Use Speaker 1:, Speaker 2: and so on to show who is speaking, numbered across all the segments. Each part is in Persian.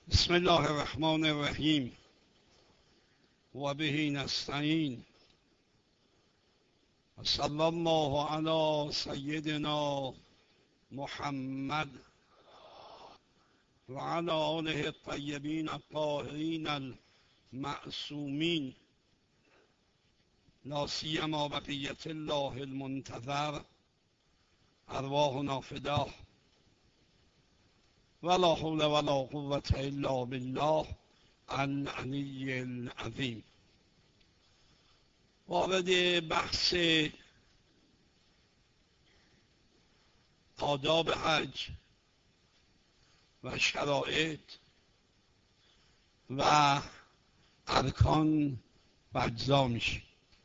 Speaker 1: بسم الله الرحمن الرحیم و به نستعین و صلی الله علی سیدنا محمد و علی آله الطیبین الطاهرین المعصومین لا سیما بقیة الله المنتظر ارواحنا فداه ولا حول ولا قوة الا بالله العلی العظیم. وارد بحث آداب حج و شرایط و ارکان و اجزا میشه.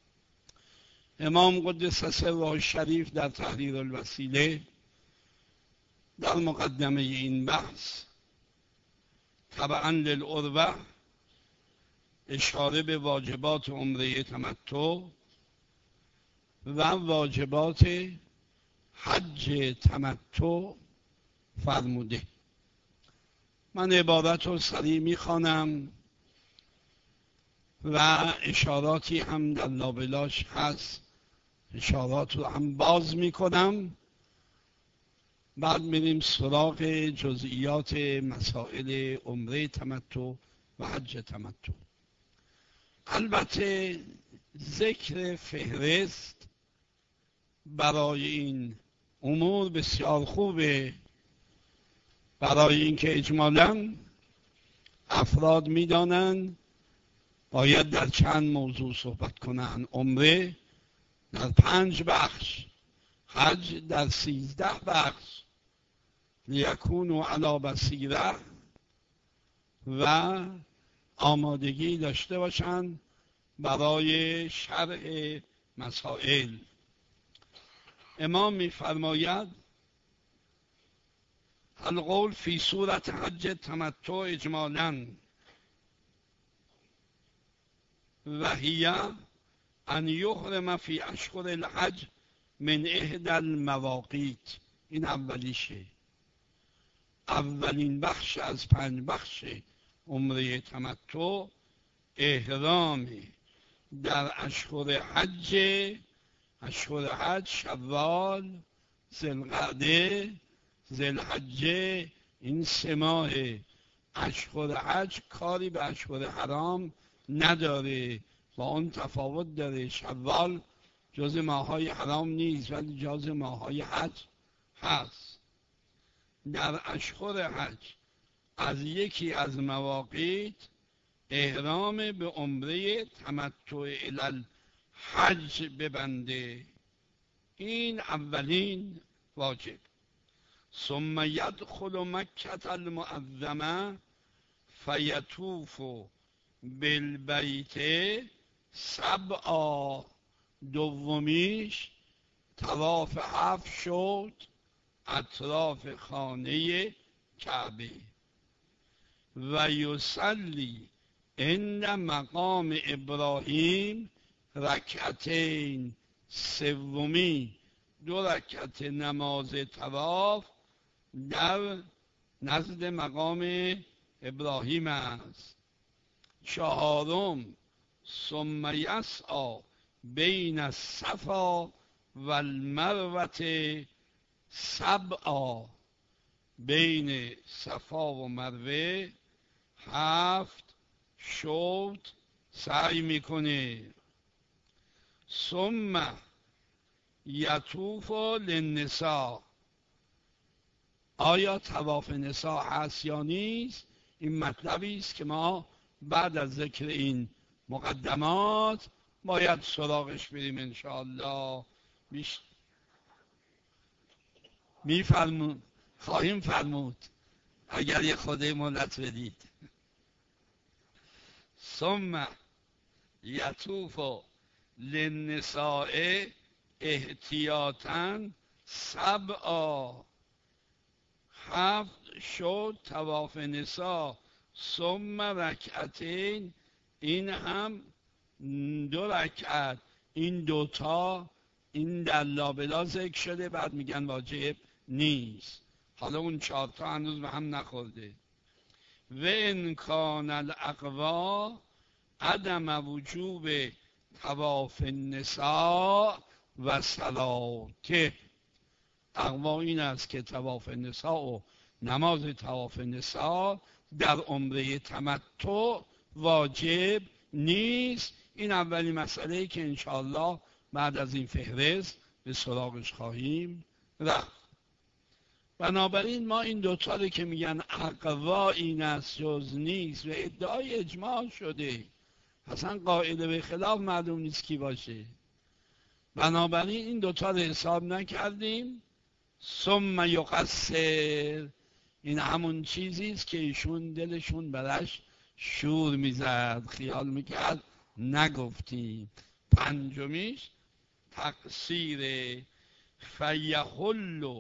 Speaker 1: امام قدس سره الشریف در تحریر الوسیله در مقدمه این بحث تبعا للعروة اشاره به واجبات عمره تمتع و واجبات حج تمتع فرموده. من عبارت رو سریع میخوانم و اشاراتی هم در لابلاش هست، اشارات رو هم باز میکنم، بعد میریم سراغ جزئیات مسائل عمره تمتع و حج تمتع. البته ذکر فهرست برای این امور بسیار خوبه، برای اینکه اجمالاً افراد میدانند باید در چند موضوع صحبت کنند. عمره در 5 بخش، حج در 13 بخش، لیکونوا علی بصیرة، و آمادگی داشته باشند برای شرح مسائل. امام می‌فرماید القول فی صورت حج تمتع اجمالاً و هی ان یحرم فی اشهر الحج من احدی المواقیت. این اولیشه، اولین بخش از 5 بخش عمره تمتع احرام در اشهر حج. اشهر حج شوال، ذوالقعده، ذوالحجه، این 3 ماه اشهر حج کاری به اشهر حرام نداره، با اون تفاوت داره. شوال جز ماه‌های حرام نیست ولی جز ماه‌های حج هست. در اشهر حج از یکی از مواقیت احرام به عمره تمتع الی الحج ببنده، این اولین واجب. ثم یدخل مکة المعظمه فیطوف بالبیت 7، دومیش طواف 7 شد اطراف خانه کعبه. و یصلی عند مقام ابراهیم رکعتین، سومی 2 رکعت نماز طواف در نزد مقام ابراهیم است. 4 ثم یسعی بین الصفا و المروه 7، بین صفا و مروه 7 شوط سعی میکنه. ثم یطوف للنساء. آیا طواف نساء هست یا نیست؟ این مطلبی است که ما بعد از ذکر این مقدمات باید سراغش بریم انشاءالله. خواهیم فرمود اگر یه خورده مهلت بدید. ثم یطوف للنساء احتیاطاً 7، 7 شد طواف نساء. ثم رکعتین، این هم 2 رکعت. این دوتا این در لابلا ذکر شده، بعد میگن واجب نیست. حالا اون 4 تا هنوز به هم نخورده. و انکان الاقوا عدم وجوب طواف النساء و صلاته. اقوا این است که طواف نساء و نماز طواف نساء در عمره تمتع واجب نیست. این اولین مسئله که انشاءالله بعد از این فهرست به سراغش خواهیم رفت. بنابراین ما این دوتا رو که میگن اقوا این است جز نیست و ادعای اجماع شده، اصلا قائل به خلاف معلوم نیست کی باشه، بنابراین این دوتا رو حساب نکردیم. ثم یقصر، این همون چیزی است که ایشون دلشون برش شور میزد، خیال میکرد نگفتیم. پنجمیش تقصیر فیحل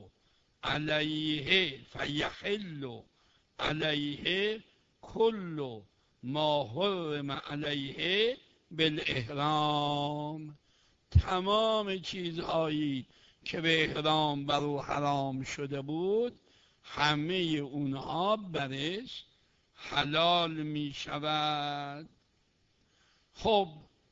Speaker 1: علیه کل ما حرم علیه بالاحرام. تمام چیزهایی که به احرام بر او حرام شده بود همه اونها برش حلال می شود. خب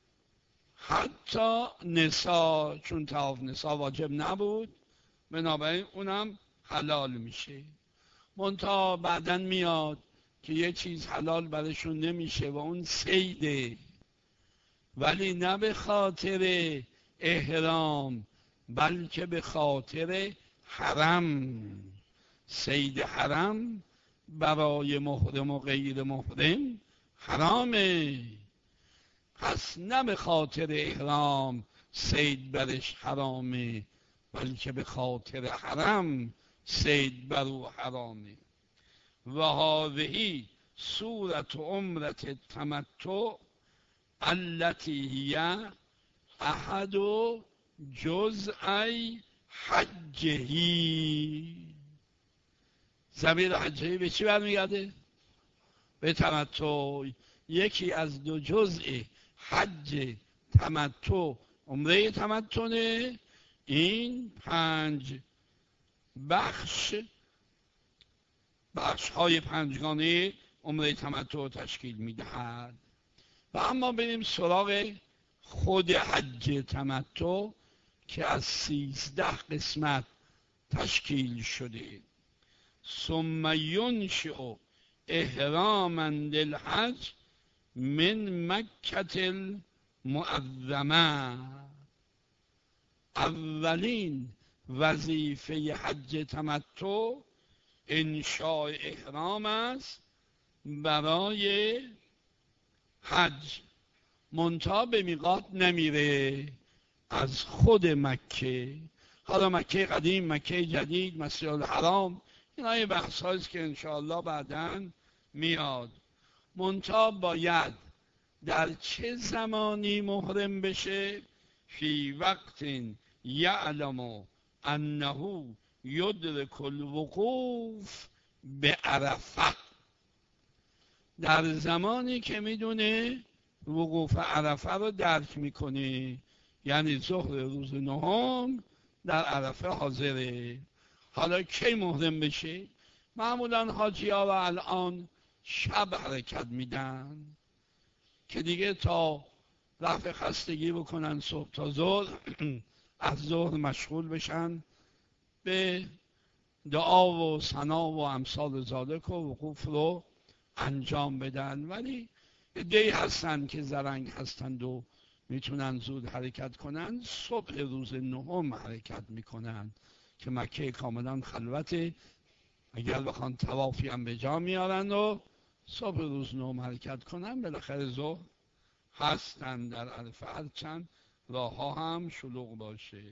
Speaker 1: حتی نسا، چون طواف نسا واجب نبود بنابراین اونم حلال میشه. منتها بعدن میاد که یه چیز حلال برشون نمیشه و اون صیده، ولی نه به خاطر احرام بلکه به خاطر حرم. صید حرم برای محرم و غیر محرم حرامه، پس نه به خاطر احرام صید برش حرامه بلکه به خاطر حرم صید بر او حرامه. و هذه صورت عمرت التمتع التي هي احد جزئی حجهی. ضمیر حجهی به چی برمیگرده؟ به تمتع. یکی از دو جزء حج تمتع عمره تمتع. این 5 بخش های 5گانه عمره تمتع تشکیل میدهد. و اما بریم سراغ خود حج تمتع که از 13 قسمت تشکیل شده. ثم ینشئ احراما للحج من مکة المعظمه. اولین وظیفه حج تمتع انشاء احرام است برای حج، منتها به میقات نمیره، از خود مکه. حالا مکه قدیم، مکه جدید، مسجد الحرام، اینا یه بحث هاییست که انشاءالله بعداً میاد. منتها باید در چه زمانی محرم بشه؟ فی وقت یعلم انه یدرک الوقوف به عرفه. در زمانی که میدونه وقوف عرفه رو درک میکنه، یعنی ظهر روز 9 در عرفه حاضره. حالا کی محرم بشه؟ معمولا حاجی‌ها و الان شب حرکت میدن که دیگه تا رفع خستگی بکنن صبح تا ظهر، از ظهر مشغول بشن به دعا و ثنا و امثال ذالک و وقوف رو انجام بدن. ولی عده‌ای هستن که زرنگ هستند و میتونن زود حرکت کنن، صبح روز 9 حرکت میکنن که مکه کاملا خلوته. اگر بخوان طوافی هم به جا میارن و صبح روز 9 حرکت کنن، بالاخره ظهر هستن در عرفه، هرچند راه ها هم شلوغ باشه.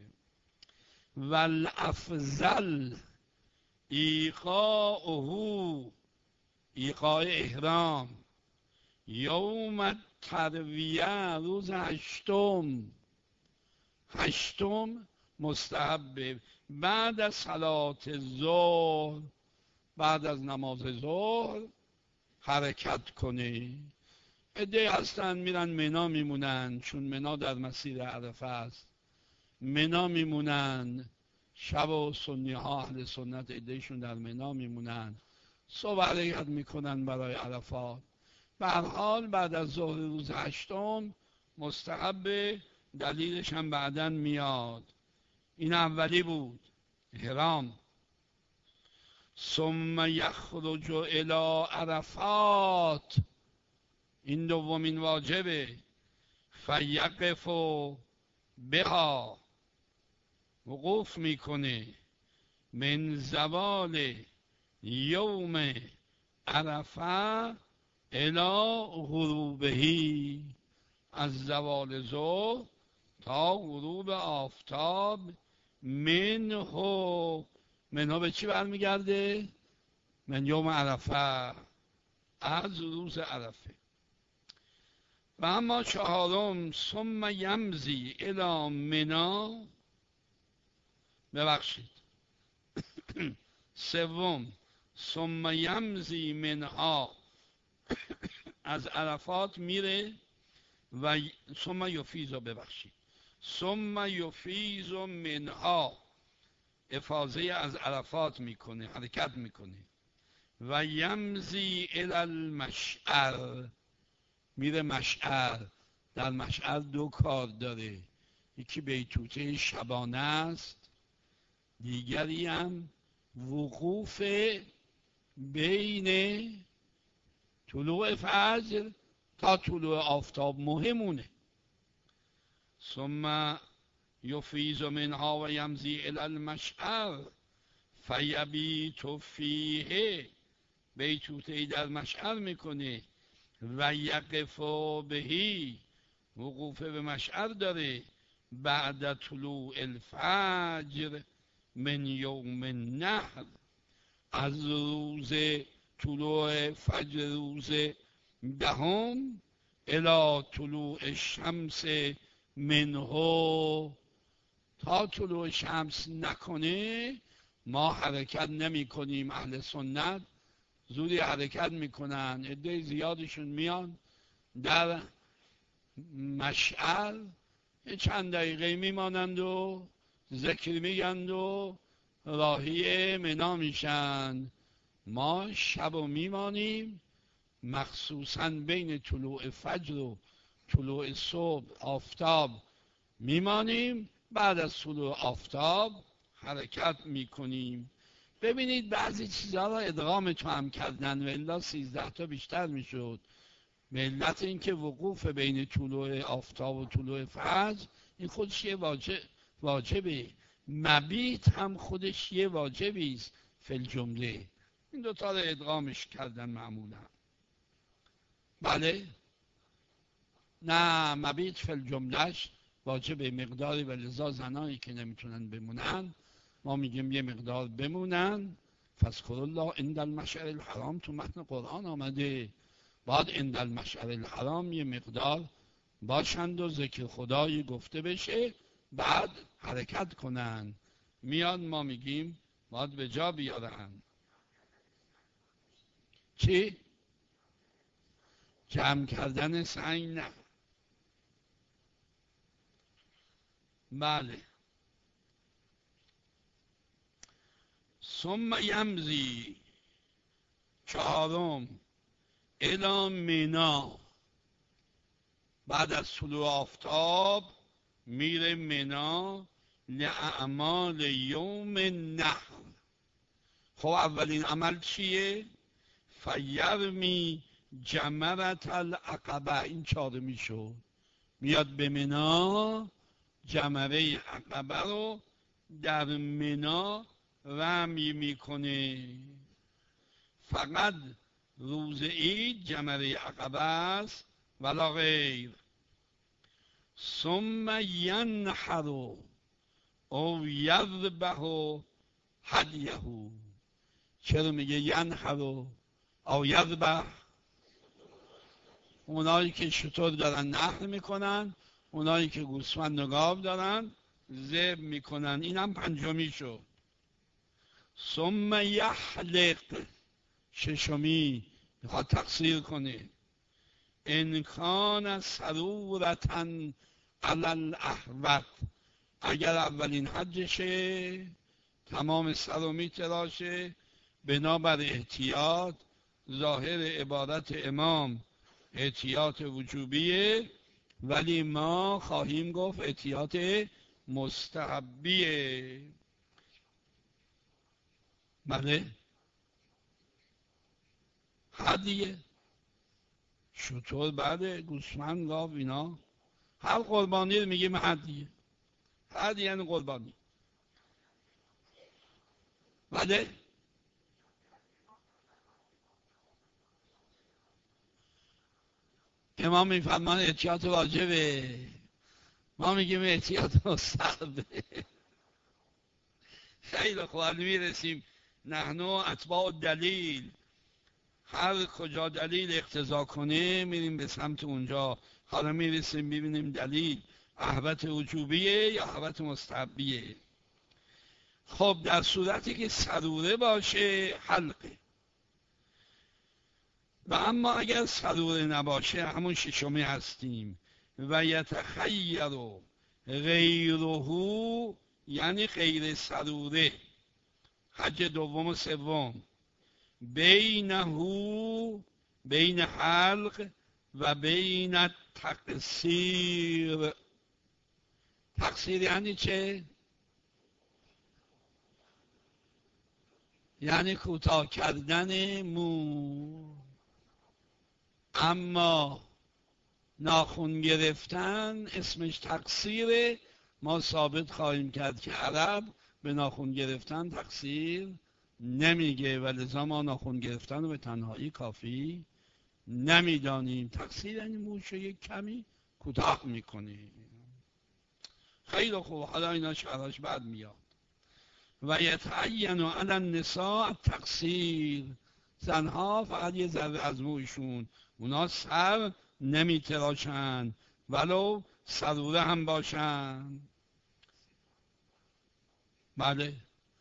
Speaker 1: والافضل ایقاعه، ایقاع احرام، یوم الترویه، روز 8 مستحب بعد از صلات ظهر، بعد از نماز ظهر حرکت کنه. عده‌ای هستن میرن منا میمونن، چون منا در مسیر عرفه است، منا میمونن شب، و سنی ها اهل سنت عده‌ایشون در منا میمونن، صبح حرکت میکنن برای عرفات. به هر حال بعد از ظهر روز هشتم مستحب، دلیلش هم بعداً میاد. این اولی بود، احرام. ثم یخرج الی عرفات، این دومین واجبه. فیقف بها، وقوف میکنه. من زوال یوم عرفه الی غروبهی، از زوال ظهر تا غروب آفتاب. منه به چی برمیگرده؟ من یوم عرفه، از روز عرفه. و اما چهارم ثم یمضی الی منی، ببخشید سوم ثم یمضی منها، از عرفات میره و ثم یفیض، ببخشید ثم یفیض منها، افاضه از عرفات میکنه، حرکت میکنه. و یمضی الی المشعر، میره مشعر. در مشعر دو کار داره، یکی بیتوته شبانه است، دیگری هم وقوف بین طلوع فجر تا طلوع آفتاب مهمونه. ثم یفیض منها و یمضی الی المشعر فیبیت فیه، بیتوته در مشعر میکنه. و یقف بهی، وقوف به مشعر داره. بعد طلوع الفجر من یوم النحر، از روز طلوع فجر روز دهم الی طلوع الشمس منه، تا طلوع شمس نکنه ما حرکت نمی کنیم. اهل سنت زودی حرکت میکنن، عده زیادشون میان در مشعر چند دقیقه میمانند و ذکر میگند و راهی منا میشن. ما شب و میمانیم، مخصوصا بین طلوع فجر و طلوع صبح آفتاب میمانیم، بعد از طلوع آفتاب حرکت میکنیم. ببینید بعضی چیزها را ادغام تو هم کردن و الا 13 تا بیشتر میشد. به علت اینکه وقوف بین طلوع آفتاب و طلوع فجر این خودش یه واجبه، مبیت هم خودش یه واجبی است فی الجمله. این دوتا را ادغامش کردن معمولا. بله نه، مبیت فی الجملهش واجبه مقداری، و لذا زنانی که نمیتونن بمونن ما میگیم یه مقدار بمونن. فاذکروا الله عند المشعر الحرام، تو متن قرآن آمده بعد عند المشعر الحرام یه مقدار باشند و ذکر خدایی گفته بشه، بعد حرکت کنن. میاد ما میگیم باید به جا بیارن. چی؟ جمع کردن سعی نه. بله. ثم یمضی، چهارم الی منا، بعد از طلوع آفتاب میره منا لاعمال یوم النحر. خب اولین عمل چیه؟ فیرمی جمرة العقبه، این چهارمی شد. میاد به منا، جمره عقبه رو در منا رمی میکنه. فقط روز عید جمره عقبه است ولا غیر. ثم ینحر او یذبح هدیه. چرا میگه ینحر او یذبح؟ اونایی که شتر دارن نحر میکنن، اونایی که گوسفند و گاو دارن ذبح میکنن. اینم پنجمی شد. ثم یحلق، ششمی میخواد تقصیر کنه. ان کان سرورة علی الاحوط، اگر اولین حجشه تمام سر رو میتراشه بنابر احتیاط. ظاهر عبارت امام احتیاط وجوبیه، ولی ما خواهیم گفت احتیاط مستحبیه. بله هدیه، شطور، بله، گوسفند، گاو، اینا هر قربانی رو میگیم هدیه. هدیه یعنی قربانی. بله امام میفرمان احتیاط واجبه، ما میگیم احتیاط مستحبه. خیلی خوب میرسیم نحنو اتباع دلیل، هر کجا دلیل اقتضا کنه میریم به سمت اونجا. حالا میرسیم ببینیم دلیل احوت وجوبیه یا احوت مستحبیه. خب در صورتی که سروره باشه حلقه، و اما اگر سروره نباشه همون ششمی هستیم. و یتخیر غیره یعنی غیر سروره، حج دوم و سوم، بین حلق و بین تقصیر. تقصیر یعنی چه؟ یعنی کوتاه کردن مو. اما ناخن گرفتن اسمش تقصیره. ما ثابت خواهیم کرد که عرب به ناخن گرفتن تقصیر نمیگه، ولذا ما ناخن گرفتن رو به تنهایی کافی نمیدانیم. تقصیر یعنی موشو یک کمی کوتاه میکنه. خیلی خوب، حالا اینا شرحش بعد میاد. و یتعین علی النساء التقصیر، زنها فقط یه ذره از موشون، اونا سر نمیتراشن ولو سروره هم باشن. بله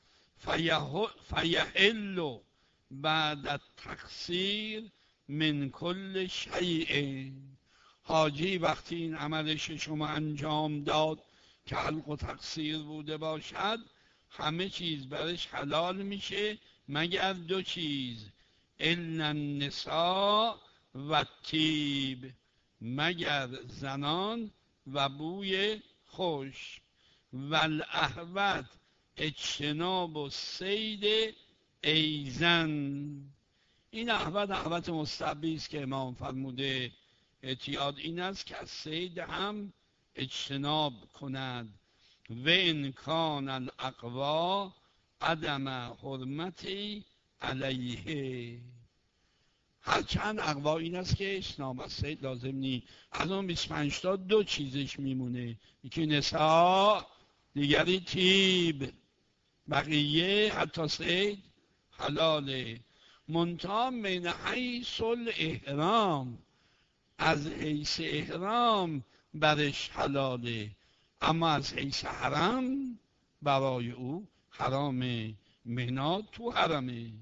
Speaker 1: فیحل بعد التقصیر من کل شیء. حاجی وقتی این عمل شما انجام داد که حلق و تقصیر بوده باشد، همه چیز برش حلال میشه مگر دو چیز، الا النساء و طیب، مگر زنان و بوی خوش. والاحوت اجتناب و صید ایزن. این احوت مستحبی است که امام فرموده احتیاط این است که از صید هم اجتناب کند. و ان کان الاقوا عدم حرمتی علیه، هرچند اقوا این است که اجتناب از صید لازم نی. از اون 25 تا دو چیزش میمونه، یکی نساء، دیگری طیب، بقیه حتی صید حلاله. منتها من حیث الاحرام، از حیث احرام برش حلاله، اما از حیث حرم برای او حرامه. منا تو حرمه،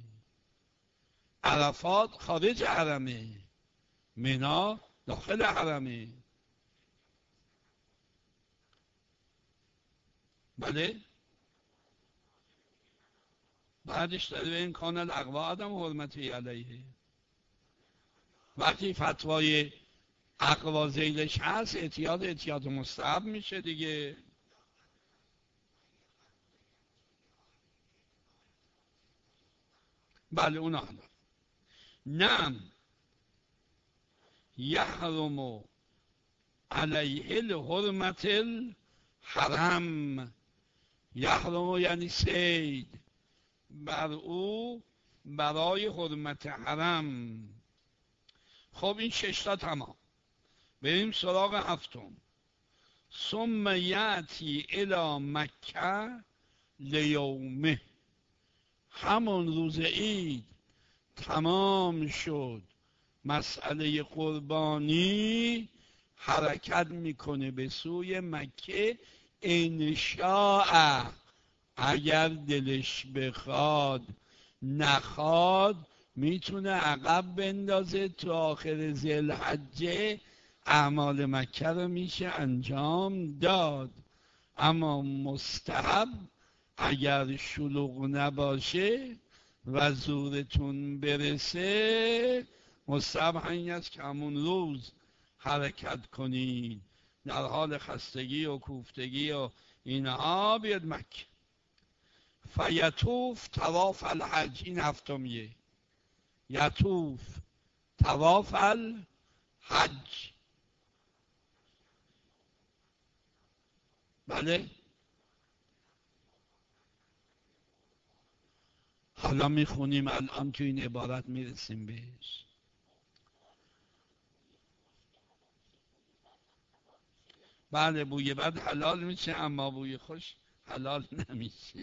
Speaker 1: عرفات خارج حرمه، منا داخل حرمه. بله بعدش داره به این کان الاقوا عدم حرمتی علیه. وقتی فتوای اقوا زیلش هست احتیاط مستحب میشه دیگه. بله اونا حالا نعم یحرم علیه الحرمت الحرم. یحرم یعنی صید، بر او برای حرمت حرم. خب این 6 تا تمام. بریم سراغ هفتم. ثم یأتی الی مکه لیومه، همون روز عید تمام شد مسئله قربانی، حرکت میکنه به سوی مکه. انشاء، اگر دلش بخواد، نخواد میتونه عقب بندازه تو آخر ذوالحجه، اعمال مکه رو میشه انجام داد. اما مستحب اگر شلوغ نباشه و زورتون برسه مستحب همین است که همون روز حرکت کنید، در حال خستگی و کوفتگی و اینها بیاد مکه. فیطوف طواف الحج، این هفتمیه، یطوف طواف الحج. بله، حالا میخونیم، الان تو این عبارت میرسیم بهش. بله، بوی بد حلال میشه اما بوی خوش حلال نمیشه.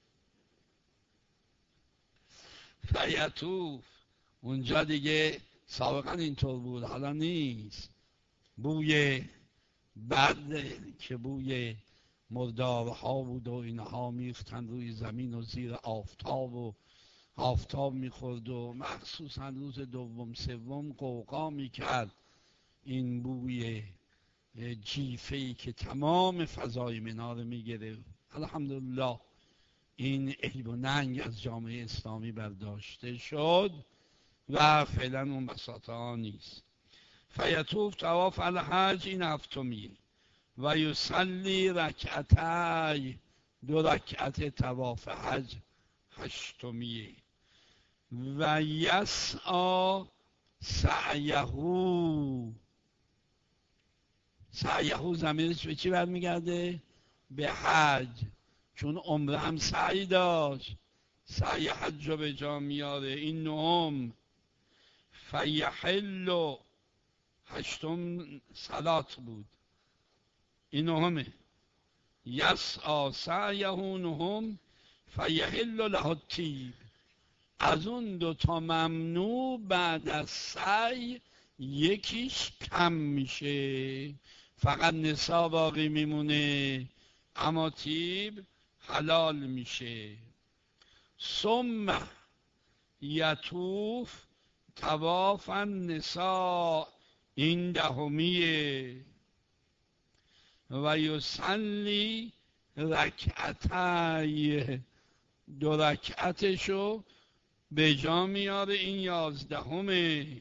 Speaker 1: فیطوف اونجا دیگه سابقا اینطور بود، حالا نیست. بوی بد که بوی مردارها بود و اینها میفتن روی زمین و زیر آفتاب و آفتاب میخورد و مخصوصا روز دوم سوم قوقا میکرد این بوی جیفه‌ای که تمام فضای منار میگیره. الحمدلله این عیب و ننگ از جامعه اسلامی برداشته شد و فعلا اون بساطه نیست. فیطوف طواف الحج، این هفتمیه. و یصلی رکعتای، 2 رکعت طواف حج، هشتمیه. و یسعی سعیهو، سعیهو ضمیرش به چی برمیگرده؟ به حج، چون عمره هم سعی داشت، سعی حج رو به جا میاره. این نهم. فیحل، هشتم صلات بود، این نهمه. یسعی سعیهو نهم. فیحل له الطیب، از اون 2 ممنوع بعد از سعی یکیش کم میشه، فقط نسا باقی میمونه اما طیب حلال میشه. ثم یطوف طواف النساء، این دهمیه. و یصلی رکعتای، 2 رکعتشو به جا میاره، این 11.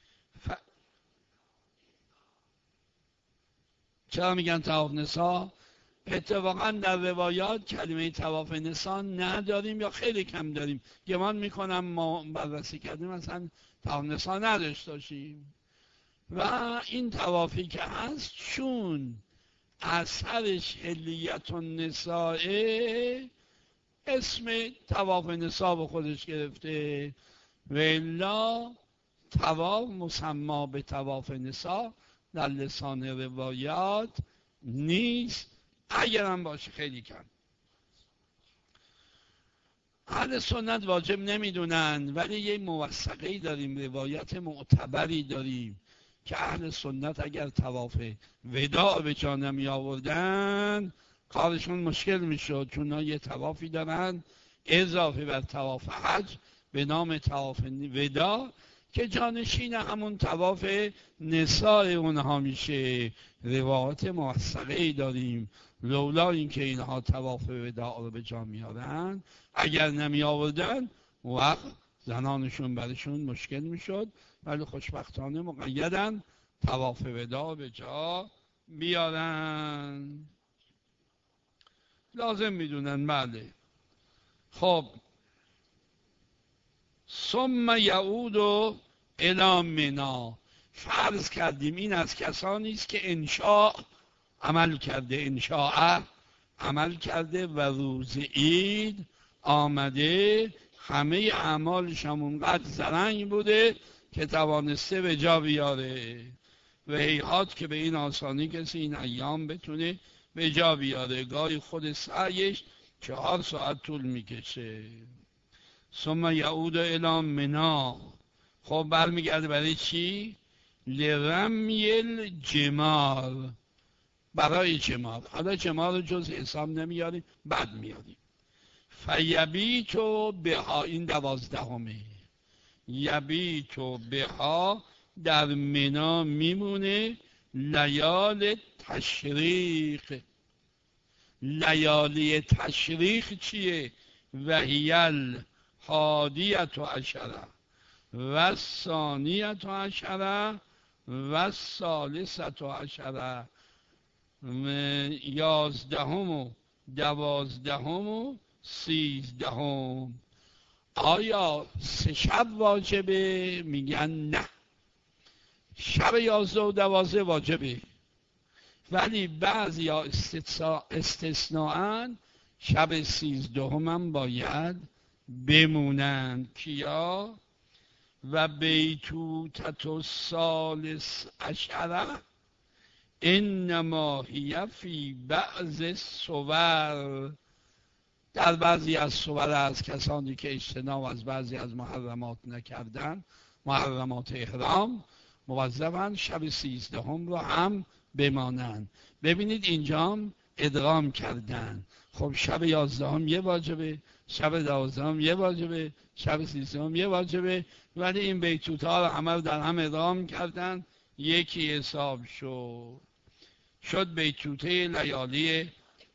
Speaker 1: چرا میگن طواف نساء؟ اتفاقا در روایات کلمه طواف نساء نداریم یا خیلی کم داریم. گمان میکنم ما بررسی کردیم مثلا طواف نساء نداشته باشیم. و این طوافی که هست چون اثرش حلیت النساء، اسم طواف نساء به خودش گرفته، و الا طواف مسما به طواف نساء در لسان روایات نیست، اگر هم باشه خیلی کم. اهل سنت واجب نمیدونن، ولی یه موثقه‌ای داریم، روایت معتبری داریم که اهل سنت اگر طواف وداع به جا نمی آوردن کارشون مشکل میشد، چون یه طوافی دارن اضافه بر طواف حج به نام طواف وداع که جانشین همون طواف نساء اونها میشه. روایت موثقه‌ای داریم، لولا اینکه اینها طواف وداع رو به جا میارن، اگر نمی آوردن وقت زنانشون برشون مشکل میشد، ولی خوشبختانه مقیدن طواف وداع به جا بیارن، لازم میدونن. بله. خب ثم یعود الی منی، فرض کردیم این از کسانی است که انشاء عمل کرده، انشاء عمل کرده و روز عید آمده، همه اعمالش هم اونقدر زرنگ بوده که توانسته به جا بیاره. و هیهات که به این آسانی کسی این ایام بتونه به جا بیاره، گاهی خود سعیش 4 ساعت طول میکشه. ثم یعود الی منی، خب برمیگرده برای چی؟ لرمی الجمار، برای جمار. حالا جمار رو جز حساب نمیاریم، بعد میاریم. فیبیتو بها، این 12. یبیتو بها، در منا میمونه لیال تشریق. لیالی تشریق چیه؟ وحیل حادیت عشره و ثانیت عشره و ثالثت عشره، 11 و 12 و 13. آیا 3 شب واجبه؟ میگن نه، شب 11 و 12 واجبه، ولی بعضی ها استثناءً شب 13 هم باید بمونن. کیا؟ و بیتوتت الثالث عشره انما هی فی بعض الصور، در بعضی از صور از کسانی که اجتناب از بعضی از محرمات نکردن، محرمات احرام، موظفن شب 13 رو هم بمانند. ببینید اینجا ادغام کردن. خب شب 11 یه واجبه، شب 12 یه واجبه، شب 13 یه واجبه، ولی این بیتوت ها رو همه در هم ادغام کردن، یکی حساب شد بیتوته لیالی.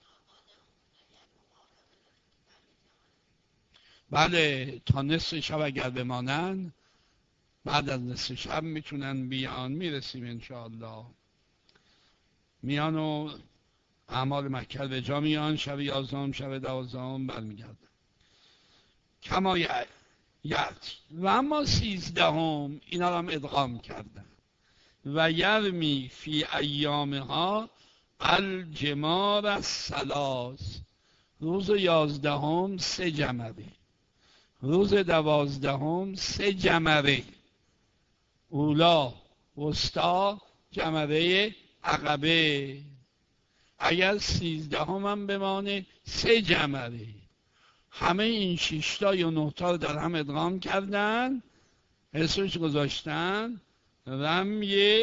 Speaker 1: بله، تا نصف شب اگر بمانن، بعد از نصف شب میتونن بیان، میرسیم انشاءالله، میان و اعمال مکه به جا میان، شب 11 شب 12 برمیگردن. کما یعت و اما 13 اینا رو هم ادغام کردن. و یرمی فی ایامها الجمار الثلاث، روز 11 3 جمره، روز 12 3 جمره، اولا وسطا جمره عقبه. اگر 13 هم بمانه 3 جمره. همه این 6 تا یا 9 تا رو در هم ادغام کردن، اسمش گذاشتن رمی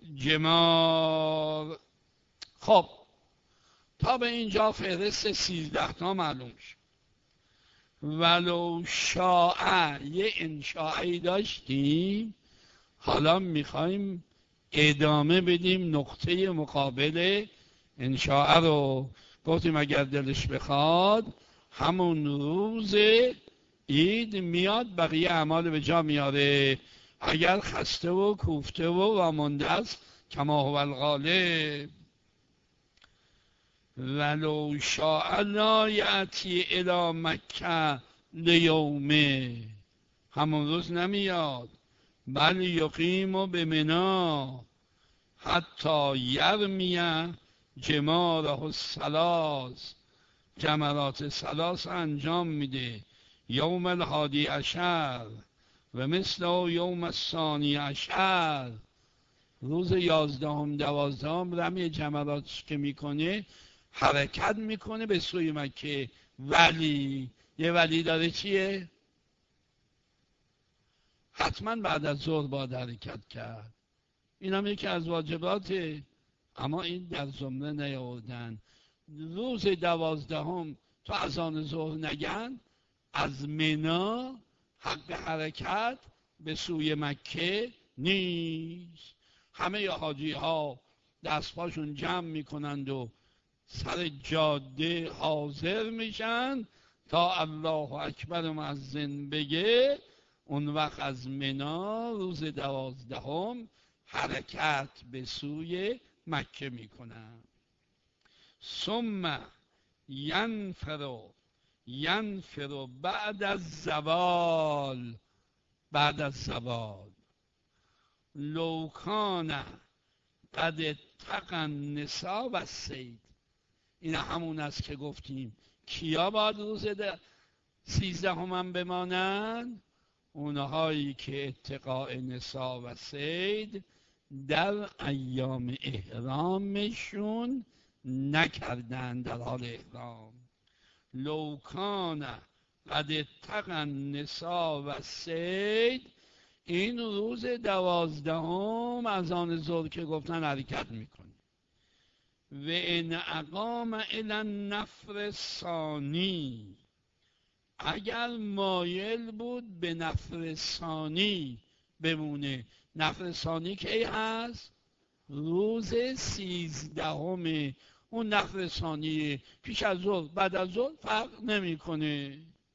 Speaker 1: جمار. خب تا به اینجا فهرست 13 تا معلوم شد. ولو شاء یه انشائی داشتیم، حالا میخوایم ادامه بدیم نقطه مقابل انشاء رو. گفتیم اگر دلش بخواد همون روز عید میاد بقیه اعمال به جا میاره، اگر خسته و کوفته و وامانده است کما هو الغالب. ولو شاء لا یأتی الی مکه لیومه، همون روز نمیاد، بل یقیم بمنا حتی یرمی جماره الثلاث، جمرات ثلاث انجام میده یوم الحادی عشر و مثل یوم الثانی عشر، روز 11 12 رمی جمرات که میکنه حرکت میکنه به سوی مکه. ولی یه ولی داره، چیه؟ حتما بعد از ظهر باید حرکت کرد، این هم یکی از واجباته، اما این در زمره نیاوردن. روز 12 تا اذان ظهر نگن، از منا حق حرکت به سوی مکه نیست. همه حاجی ها دستپاشون جمع میکنند و سر جاده حاضر میشن تا الله اکبر مؤذن بگه، اون وقت از منا روز 12 حرکت به سوی مکه میکنن. ثم ینفر بعد از زوال، بعد از زوال لو کان قد اتقى النساء و الصید. این همون است که گفتیم کیا باید روز 13 هم بمانند؟ اونهایی که اتقاء نساء و صید در ایام احرامشون نکردن، در حال احرام. لو کان قد اتقى النساء و الصید، این روز 12 از آن ظهر که گفتن حرکت میکنه. و ان اقام الی النفر الثانی، اگر مایل بود به نفر ثانی بمونه. نفر ثانی کی هست؟ روز 13. اون نفر ثانی پیش از ظهر بعد از ظهر فرق نمیکنه.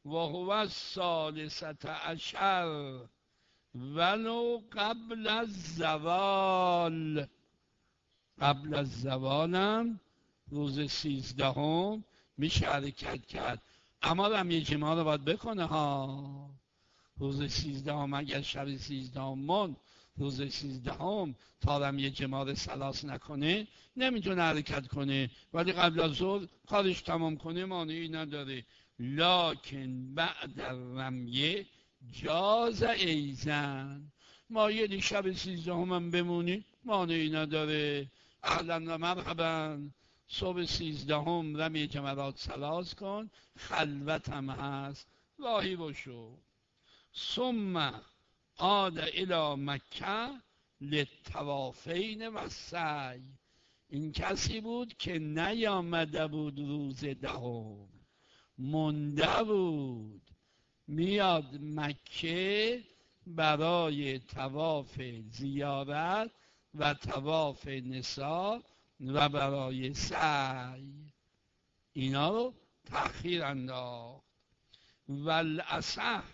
Speaker 1: و هو الثالثة عشر ولو قبل الزوال، قبل از زوالم روز 13 میشه حرکت کرد، اما هم یه جماع رو باید بکنه ها. روز 13 اگر شب 13 مون روز 13 تا هم یه جماع سلاس نکنه نمیتونه حرکت کنه، ولی قبل از ظهر کارش تمام کنه مانعی نداره. لکن بعد رمیه جاز ایزن، ما یه شب 13 هم بمونی مانعی نداره. اهلا و مرحبا، صبح 13 رمی جمرات سلاس کن، خلوت هم هست، راهی باشو. ثم عاد الى مکه للطوافین و سعی. این کسی بود که نیامده بود روز 10، مونده بود، میاد مکه برای طواف زیارت و طواف نساء و برای سعی، اینا رو تأخیر انداخت. والاصح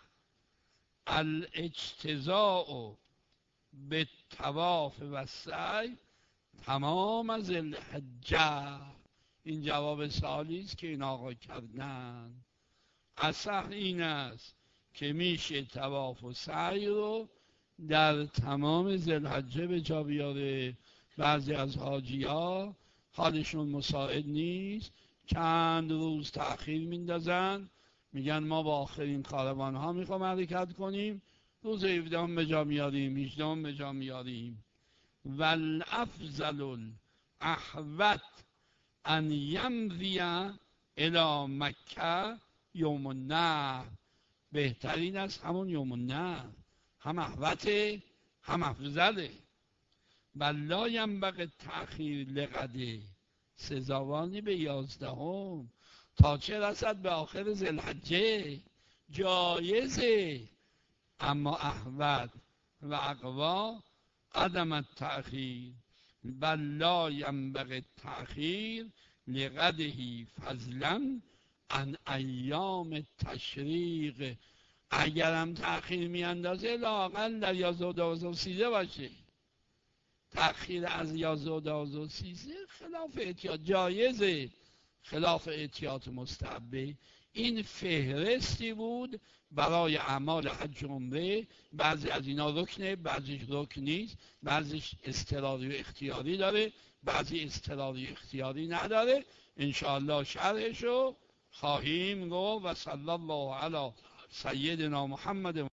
Speaker 1: الاجتزاء به طواف و سعی تمام از الحجه. این جواب سوالی است که این آقا کردن. اصح این است که میشه طواف و سعی رو در تمام ذوالحجه به جا بیاره. بعضی از حاجی ها حالشون مساعد نیست، چند روز تأخیر میندازن، میگن ما با آخرین کاروان ها میخوام حرکت کنیم، روز 17 به جا میاریم، 18 به جا میاریم. والافضل الاحوط ان یمضی الی مکه یوم النحر. بهترین است همون یوم النحر، هم احوطه هم افضله. بل لا ینبغی تأخیر لغده، سزاوانی به 11 تا چه رسد به آخر ذوالحجه، جایزه. اما احوط و اقوا عدم التأخیر. بل لا ینبغی تأخیر لغده فضلا عن ایام تشریق. اگرم تأخیر میاندازه لااقل در 11 و 12 و 13 باشه. تأخیر از 11 و 12 و 13 خلاف احتیاط جایزه، خلاف احتیاط مستحبه. این فهرستی بود برای اعمال حج و عمره. بعضی از اینا رکنه، بعضیش رکن نیست، بعضیش اضطراری و اختیاری داره، بعضی اضطراری و اختیاری نداره. انشاءالله شرحشو خواهیم گفت. و صلی الله علی سیدنا محمد